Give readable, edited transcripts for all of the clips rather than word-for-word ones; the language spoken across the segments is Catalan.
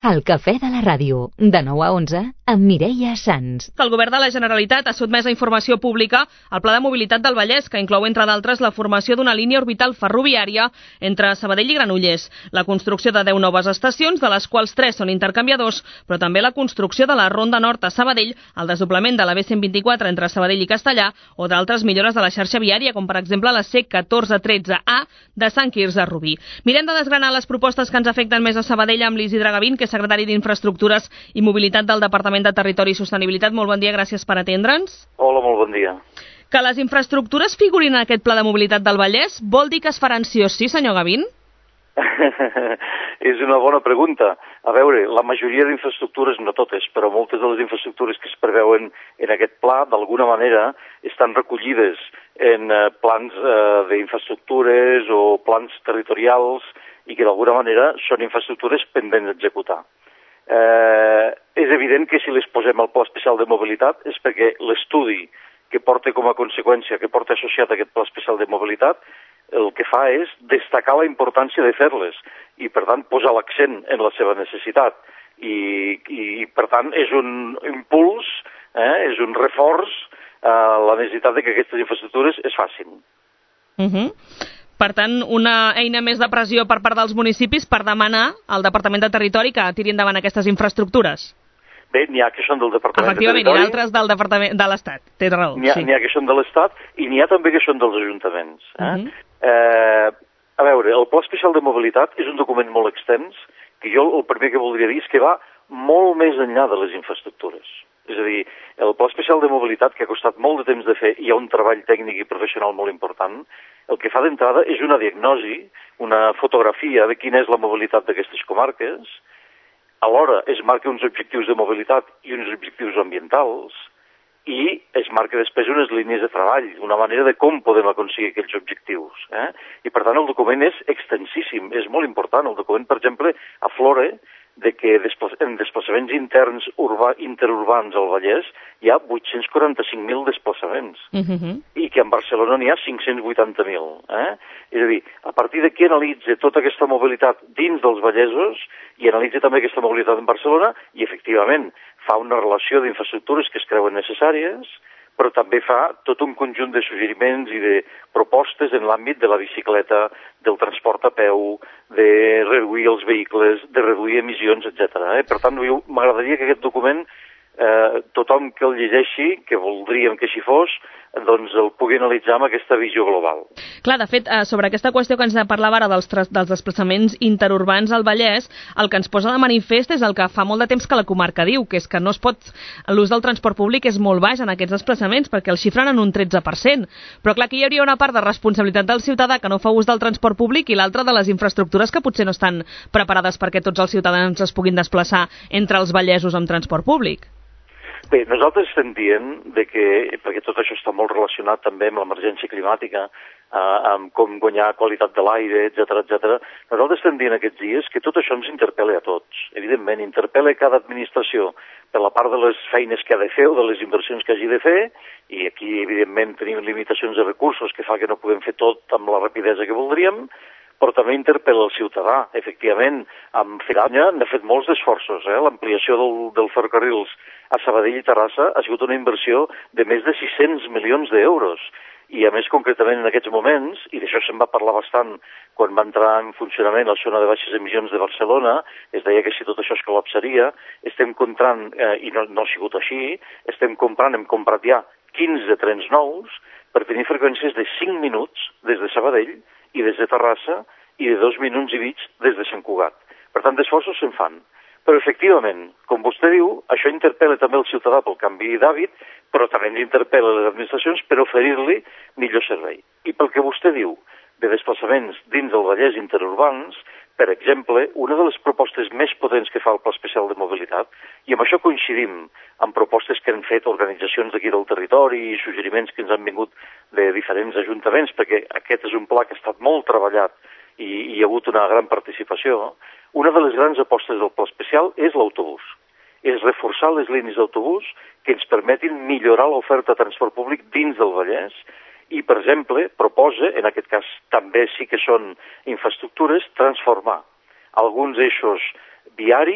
El cafè de la ràdio, de 9 a 11, amb Mireia Sans. El Govern de la Generalitat ha sotmès a informació pública el Pla de Mobilitat del Vallès, que inclou, entre d'altres, la formació d'una línia orbital ferroviària entre Sabadell i Granollers, la construcció de 10 noves estacions, de les quals 3 són intercanviadors, però també la construcció de la Ronda Nord a Sabadell, el desdoblament de la B124 entre Sabadell i Castellà, o d'altres millores de la xarxa viària, com per exemple la C1413A de Sant Quirze a Rubí. Mirem de desgranar les propostes que ens afecten més a Sabadell amb l'Isidre Gavín, que és secretari d'Infraestructures i Mobilitat del Departament de Territori i Sostenibilitat. Molt bon dia, gràcies per atendre'ns. Hola, molt bon dia. Que les infraestructures figurin en aquest Pla de Mobilitat del Vallès vol dir que es faran sí o sí, senyor Gavín? És una bona pregunta. A veure, la majoria d'infraestructures, no totes, però moltes de les infraestructures que es preveuen en aquest pla, d'alguna manera, estan recollides en plans d'infraestructures o plans territorials i que d'alguna manera són infraestructures pendents d'executar. És evident que si les posem al Pla Especial de Mobilitat és perquè l'estudi que porta com a conseqüència, que porta associat a aquest Pla Especial de Mobilitat, el que fa és destacar la importància de fer-les i, per tant, posar l'accent en la seva necessitat. I per tant, és un impuls, és un reforç a la necessitat de que aquestes infraestructures es facin. Per tant, una eina més de pressió per part dels municipis per demanar al Departament de Territori que tiri endavant aquestes infraestructures. Bé, n'hi ha que són del Departament de Territori. Efectivament, i d'altres del Departament de l'Estat. Té raó. N'hi ha que són de l'Estat i n'hi ha també que són dels ajuntaments. A veure, el Pla Especial de Mobilitat és un document molt extens que jo el primer que voldria dir és que va molt més enllà de les infraestructures. És a dir, el Pla Especial de Mobilitat, que ha costat molt de temps de fer i hi ha un treball tècnic i professional molt important, el que fa d'entrada és una diagnosi, una fotografia de quina és la mobilitat d'aquestes comarques. Alhora es marca uns objectius de mobilitat i uns objectius ambientals i es marca després unes línies de treball, una manera de com podem aconseguir aquells objectius. I per tant el document és extensíssim, és molt important. El document, per exemple, aflora de que en desplaçaments interns interurbans al Vallès hi ha 845.000 desplaçaments i que en Barcelona n'hi ha 580.000. És a dir, a partir d'aquí analitza tota aquesta mobilitat dins dels Vallesos i analitza també aquesta mobilitat en Barcelona i, efectivament, fa una relació d'infraestructures que es creuen necessàries, però també fa tot un conjunt de suggeriments i de propostes en l'àmbit de la bicicleta, del transport a peu, de reduir els vehicles, de reduir emissions, etc. Per tant, m'agradaria que aquest document, tothom que el llegeixi, que voldríem que així fos, doncs el pugui analitzar amb aquesta visió global. Clar, de fet, sobre aquesta qüestió que ens parlava ara dels desplaçaments interurbans al Vallès, el que ens posa de manifest és el que fa molt de temps que la comarca diu, que és que no es pot... L'ús del transport públic és molt baix en aquests desplaçaments, perquè el xifren en un 13%. Però clar, aquí hi hauria una part de responsabilitat del ciutadà que no fa ús del transport públic i l'altra de les infraestructures que potser no estan preparades perquè tots els ciutadans es puguin desplaçar entre els vallesos amb transport públic. Bé, nosaltres estem dient perquè tot això està molt relacionat també amb l'emergència climàtica, amb com guanyar qualitat de l'aire, etc. Nosaltres estem dient aquests dies que tot això ens interpel·la a tots. Evidentment, interpel·la cada administració per la part de les feines que ha de fer o de les inversions que hagi de fer, i aquí, evidentment, tenim limitacions de recursos que fa que no puguem fer tot amb la rapidesa que voldríem, però també interpel·la el ciutadà. Efectivament, amb Feranya n'ha fet molts esforços. L'ampliació del ferrocarrils a Sabadell i Terrassa ha sigut una inversió de més de 600 milions d'euros. I, a més, concretament en aquests moments, i d'això se'n va parlar bastant quan va entrar en funcionament la zona de baixes emissions de Barcelona, es deia que si tot això es col·lapsaria, estem comprant, i no ha sigut així, hem comprat ja 15 trens nous per tenir freqüències de 5 minuts des de Sabadell i des de Terrassa, i de 2 minuts i mig des de Sant Cugat. Per tant, d'esforços se'n fan. Però, efectivament, com vostè diu, això interpel·la també el ciutadà pel canvi d'hàbit, però també ens interpel·la les administracions per oferir-li millor servei. I pel que vostè diu de desplaçaments dins del Vallès interurbans, per exemple, una de les propostes més potents que fa el Pla Especial de Mobilitat, i amb això coincidim amb propostes que han fet organitzacions d'aquí del territori i suggeriments que ens han vingut de diferents ajuntaments, perquè aquest és un pla que ha estat molt treballat i hi ha hagut una gran participació, una de les grans apostes del Pla Especial és l'autobús. És reforçar les línies d'autobús que ens permetin millorar l'oferta de transport públic dins del Vallès i, per exemple, proposa, en aquest cas també sí que són infraestructures, transformar alguns eixos viaris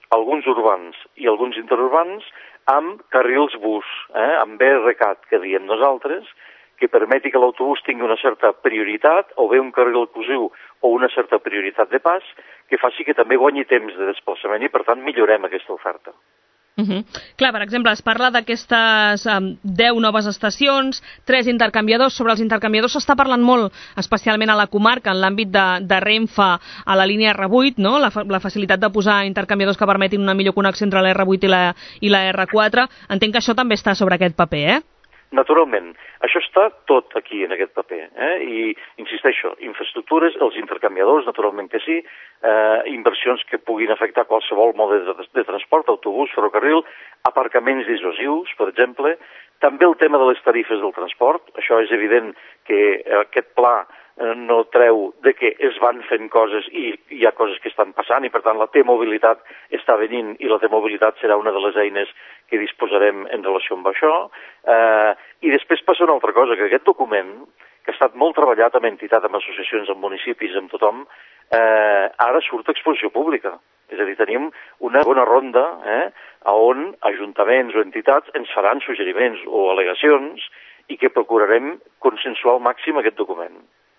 alguns urbans i alguns interurbans, amb carrils bus, amb BRCAT, que diem nosaltres, que permeti que l'autobús tingui una certa prioritat, o bé un carril inclusiu o una certa prioritat de pas, que faci que també guanyi temps de desplaçament i, per tant, millorem aquesta oferta. Clar, per exemple, es parla d'aquestes 10 noves estacions, 3 intercanviadors. Sobre els intercanviadors s'està parlant molt, especialment a la comarca, en l'àmbit de Renfe, a la línia R8, no? La facilitat de posar intercanviadors que permetin una millor connexió entre la R8 i la R4. Entenc que això també està sobre aquest paper, Naturalment. Això està tot aquí, en aquest paper. I, insisteixo, infraestructures, els intercanviadors, naturalment que sí, inversions que puguin afectar qualsevol mode de transport, autobús, ferrocarril, aparcaments dissuasius, per exemple. També el tema de les tarifes del transport. Això és evident que aquest pla no treu de que es van fent coses i hi ha coses que estan passant i, per tant, la T-mobilitat està venint i la T-mobilitat serà una de les eines que disposarem en relació amb això. I després passa una altra cosa, que aquest document, que ha estat molt treballat amb entitats, amb associacions, amb municipis, amb tothom, ara surt a exposició pública. És a dir, tenim una bona ronda on ajuntaments o entitats ens faran suggeriments o al·legacions i que procurarem consensuar al màxim aquest document.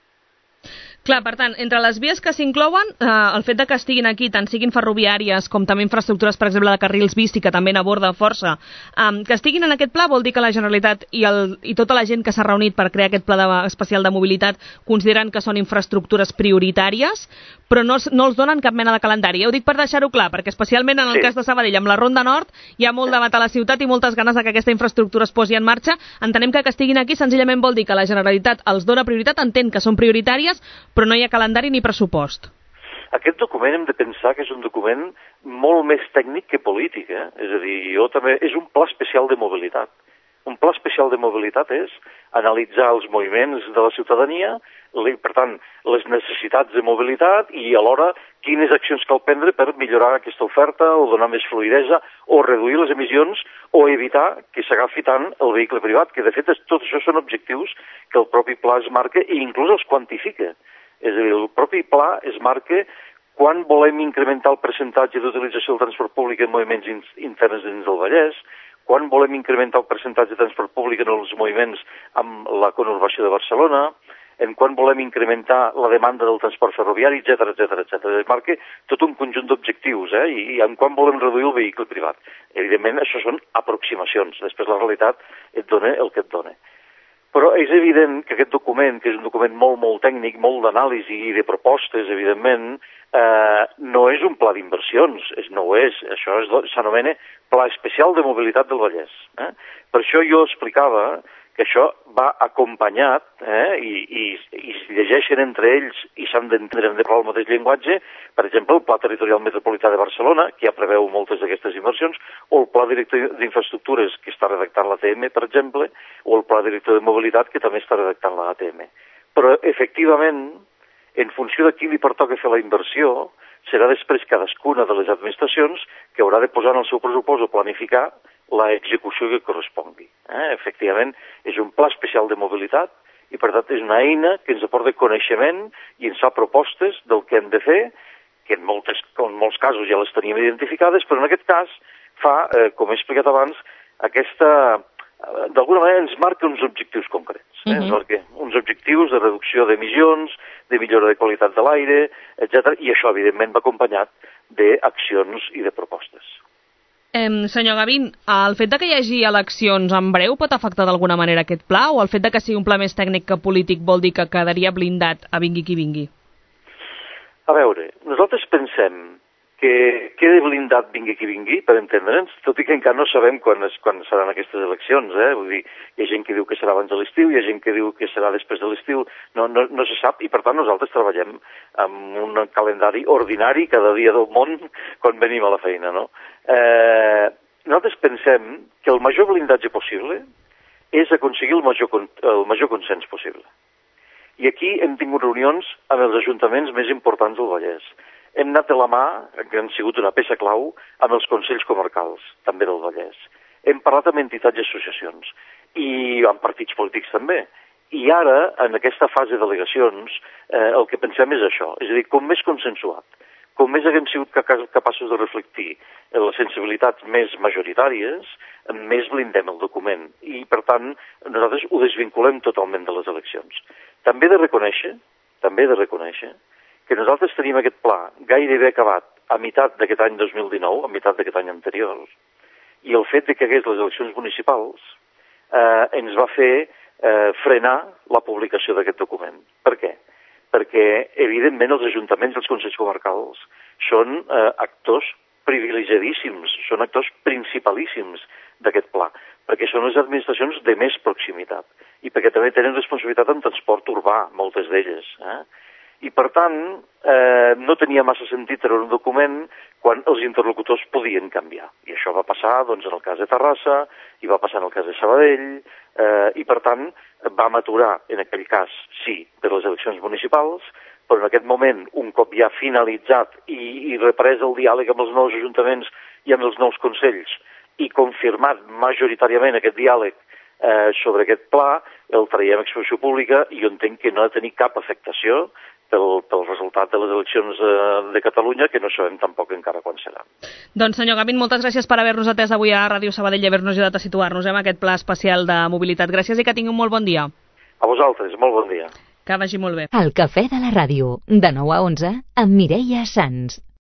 Clar, per tant, entre les vies que s'inclouen, el fet de que estiguin aquí, tant siguin ferroviàries com també infraestructures, per exemple, de carrils bici, que també n'aborda força, que estiguin en aquest pla vol dir que la Generalitat i tota la gent que s'ha reunit per crear aquest pla especial de mobilitat consideren que són infraestructures prioritàries, però no els donen cap mena de calendari. Ho dic per deixar-ho clar, perquè especialment en el cas de Sabadell, amb la Ronda Nord, hi ha molt debat a la ciutat i moltes ganes de que aquesta infraestructura es posi en marxa. Entenem que estiguin aquí senzillament vol dir que la Generalitat els dona prioritat, entén que són prioritàries, però no hi ha calendari ni pressupost. Aquest document hem de pensar que és un document molt més tècnic que polític, És a dir, és un pla especial de mobilitat. Un pla especial de mobilitat és analitzar els moviments de la ciutadania, per tant, les necessitats de mobilitat i alhora quines accions cal prendre per millorar aquesta oferta o donar més fluidesa o reduir les emissions o evitar que s'agafi tant el vehicle privat, que de fet tot això són objectius que el propi pla es marca i inclús els quantifica. És a dir, el propi pla es marca quan volem incrementar el percentatge d'utilització del transport públic en moviments interns dins del Vallès, quan volem incrementar el percentatge de transport públic en els moviments amb la conurbació de Barcelona, en quan volem incrementar la demanda del transport ferroviari, etc. Es marca tot un conjunt d'objectius, i en quan volem reduir el vehicle privat. Evidentment, això són aproximacions. Després la realitat et dona el que et dona. Però és evident que aquest document, que és un document molt tècnic, molt d'anàlisi i de propostes, evidentment, no és un pla d'inversions, no ho és. Això s'anomena Pla Especial de Mobilitat del Vallès. Per això jo explicava que això va acompanyat, i es llegeixen entre ells i s'han d'entendre de parlar el mateix llenguatge, per exemple, el Pla Territorial Metropolità de Barcelona, que ja preveu moltes d'aquestes inversions, o el Pla Director d'Infraestructures, que està redactant l'ATM, per exemple, o el Pla Director de Mobilitat, que també està redactant l'ATM. Però, efectivament, en funció de qui li pertoca fer la inversió, serà després cadascuna de les administracions que haurà de posar en el seu pressupost o planificar l'execució que correspongui. Efectivament, és un pla especial de mobilitat i, per tant, és una eina que ens aporta coneixement i ens fa propostes del que hem de fer, que en molts casos ja les tenim identificades, però en aquest cas fa, com he explicat abans, d'alguna manera ens marca uns objectius concrets. Ens marca uns objectius de reducció d'emissions, de millora de qualitat de l'aire, etc. I això, evidentment, va acompanyat d'accions i de propostes. Senyor Gavín, el fet que hi hagi eleccions en breu pot afectar d'alguna manera aquest pla o el fet que sigui un pla més tècnic que polític vol dir que quedaria blindat a vingui qui vingui? A veure, nosaltres pensem que quedi blindat vingui qui vingui, per entendre'ns, tot i que encara no sabem quan seran aquestes eleccions. Vull dir, hi ha gent que diu que serà abans de l'estiu, hi ha gent que diu que serà després de l'estiu, no se sap, i per tant nosaltres treballem amb un calendari ordinari cada dia del món quan venim a la feina, no? Nosaltres pensem que el major blindatge possible és aconseguir el major consens possible. I aquí hem tingut reunions amb els ajuntaments més importants del Vallès. Hem anat de la mà, que han sigut una peça clau, amb els consells comarcals, també del Vallès. Hem parlat amb entitats i associacions, i amb partits polítics també. I ara, en aquesta fase de delegacions, el que pensem és això, és a dir, com més consensuat, com més haguem sigut capaços de reflectir sensibilitats més majoritàries, més blindem el document. I, per tant, nosaltres ho desvinculem totalment de les eleccions. També he de reconèixer que nosaltres tenim aquest pla gairebé acabat a meitat d'aquest any 2019, a meitat d'aquest any anterior, i el fet de que hagués les eleccions municipals ens va fer frenar la publicació d'aquest document. Per què? Perquè, evidentment, els ajuntaments i els consells comarcals són actors privilegiadíssims, són actors principalíssims d'aquest pla, perquè són les administracions de més proximitat i perquè també tenen responsabilitat en transport urbà, moltes d'elles. I, per tant, no tenia massa sentit treure un document quan els interlocutors podien canviar. I això va passar, doncs, en el cas de Terrassa, i va passar en el cas de Sabadell, i, per tant, vam aturar, en aquell cas, sí, de les eleccions municipals, però en aquest moment, un cop ja finalitzat i reprès el diàleg amb els nous ajuntaments i amb els nous consells, i confirmat majoritàriament aquest diàleg sobre aquest pla, el traiem a exposició pública i jo entenc que no ha de tenir cap afectació pel resultat de les eleccions de Catalunya, que no sabem tampoc encara quan serà. Doncs, senyor Gavín, moltes gràcies per haver-nos atès avui a Ràdio Sabadell i haver-nos ajudat a situar-nos en aquest pla especial de mobilitat. Gràcies i que tingui un molt bon dia. A vosaltres, molt bon dia. Que vagi molt bé. El cafè de la ràdio, de 9 a 11, amb Mireia Sans.